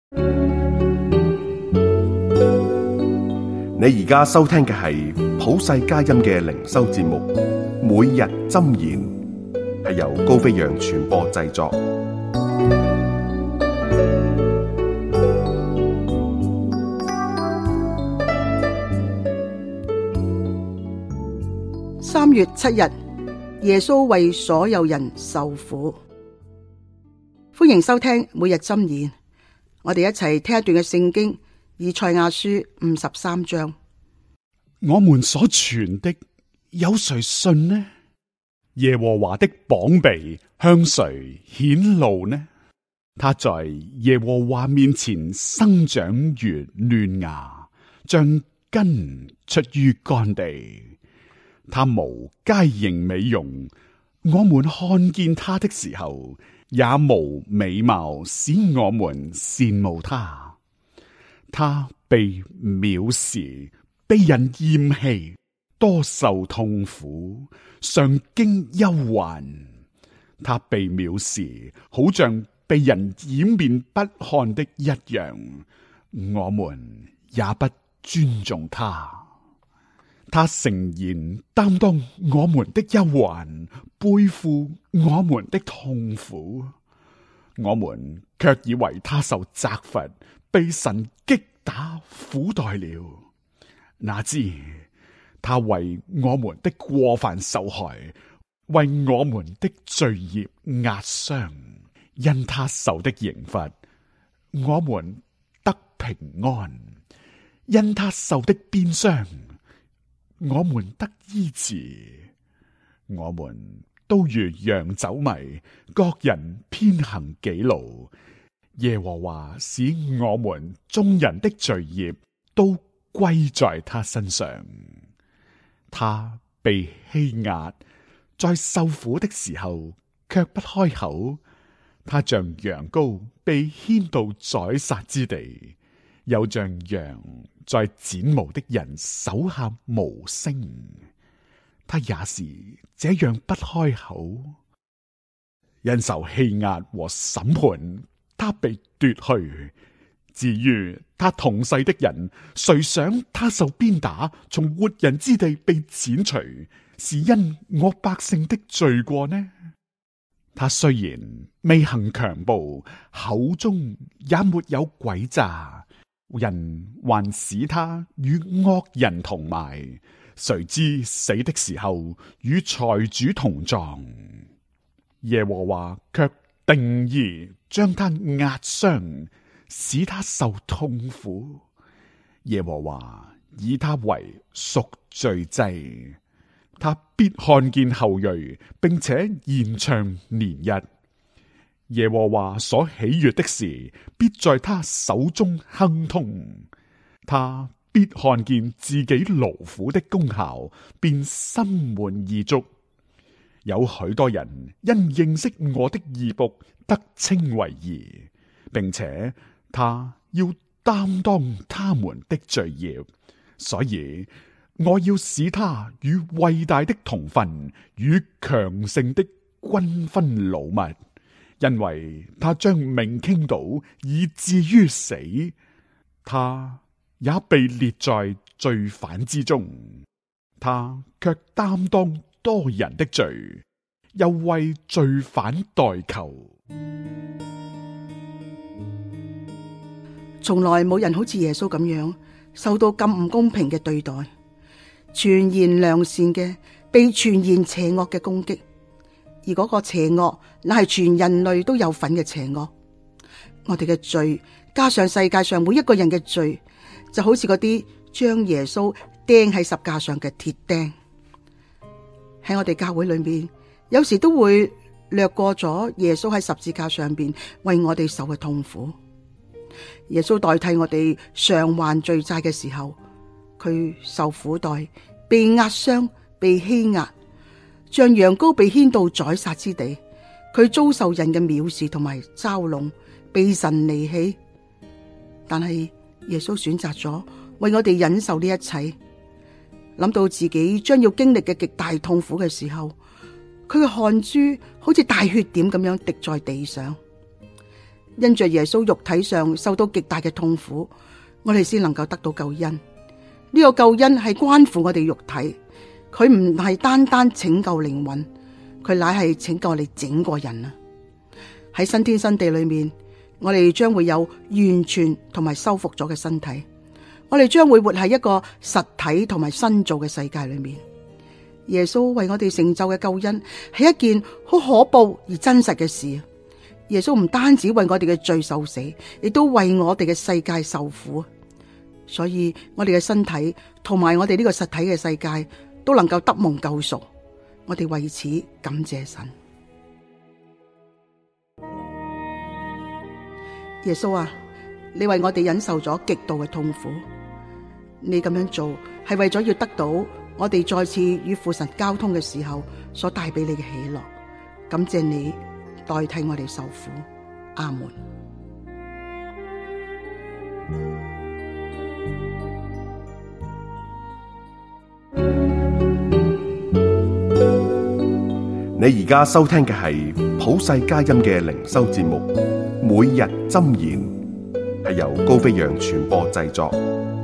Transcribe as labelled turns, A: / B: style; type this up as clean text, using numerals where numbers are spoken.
A: 你而家收聽嘅係普世佳音嘅靈修節目，每日箴言，係由高飛揚傳播製作。
B: 3月7日，耶穌為所有人受苦。歡迎收聽每日箴言，我哋一齊聽一段嘅聖經，以賽亞書53章。
C: 我們所傳的有誰信呢？耶和華的膀臂向誰顯露呢？他在耶和華面前生長如嫩芽，像根出於乾地。他無佳形美容，我們看見他的時候，也無美貌使我們羨慕他。他被藐視，被人厭棄，多受痛苦，常經憂患。他被藐視，好像被人掩面不看的一樣，我們也不尊重他。他誠然擔當我們的憂患，背負我們的痛苦，我們卻以為他受責罰，被神擊打苦待了。哪知他為我們的過犯受害，為我們的罪孽壓傷。因他受的刑罰，我們得平安；因他受的鞭傷，我們得醫治。我們都如羊走迷，各人偏行己路。耶和華使我們眾人的罪孽都歸在他身上。他被欺壓，在受苦的時候卻不開口。他像羊羔被牽到宰殺之地，又像羊在剪毛的人手下無聲。他也是這樣不開口。因受欺壓和審判，他被奪去。至於他同世的人，誰想他受鞭打，從活人之地被剪除，是因我百姓的罪過呢？他雖然未行強暴，口中也沒有詭詐，人還使他與惡人同埋，誰知死的時候與財主同葬。耶和華卻定意將他壓傷，使他受痛苦。耶和華以他為贖罪祭，他必看見後裔，並且延長年日。耶和華所喜悅的事，必在他手中亨通。他必看見自己勞苦的功效，便心滿意足。有許多人因認識我的義僕，得稱為義，並且他要擔當他們的罪孽，所以我要使他與偉大的同分，與強盛的均分擄物，因為他將命傾倒，以至於死。他也被列在罪犯之中，他卻擔當多人的罪，又為罪犯代求。
B: 從來冇人好似耶穌咁樣受到咁唔公平嘅對待，全然良善嘅被全然邪惡嘅攻擊，而嗰個邪惡乃係全人類都有份嘅邪惡。我哋嘅罪加上世界上每一個人嘅罪，就好似嗰啲將耶穌釘喺十架上嘅鐵釘。喺我哋教會裏面，有時都會略過咗耶穌喺十字架上邊為我哋受嘅痛苦。耶穌代替我哋償還罪債嘅時候，佢受苦待，被壓傷，被欺壓，像羊羔被牽到宰殺之地。佢遭受人嘅藐視同埋嘲弄，被神離棄。但係耶穌選擇咗為我哋忍受呢一切。諗到自己將要經歷嘅極大痛苦嘅時候，佢嘅汗珠好似大血點咁樣滴在地上。 因着耶穌肉體上受到極大嘅痛苦，我哋先能夠得到救恩。呢個救恩係關乎我哋肉體，佢唔係單單拯救靈魂，佢乃係拯救我哋整個人啊！喺新天新地裏面，我哋將會有完全同埋修復咗嘅身體，我哋將會活喺一個實體同埋新造嘅世界裏面。耶穌為我哋成就嘅救恩係一件好可怖而真實嘅事。耶穌唔單止為我哋嘅罪受死，亦都為我哋嘅世界受苦。所以我哋嘅身體同埋我哋呢個實體嘅世界都能夠得蒙救贖，我哋為此感謝神。耶穌啊，你為我哋忍受咗極度嘅痛苦，你咁樣做係為咗要得到我哋再次與父神交通嘅時候所帶俾你嘅喜樂。感謝你代替我哋受苦。阿門。
A: 你而家收聽嘅係普世佳音嘅靈修節目《每日箴言》，係由高飛揚傳播製作。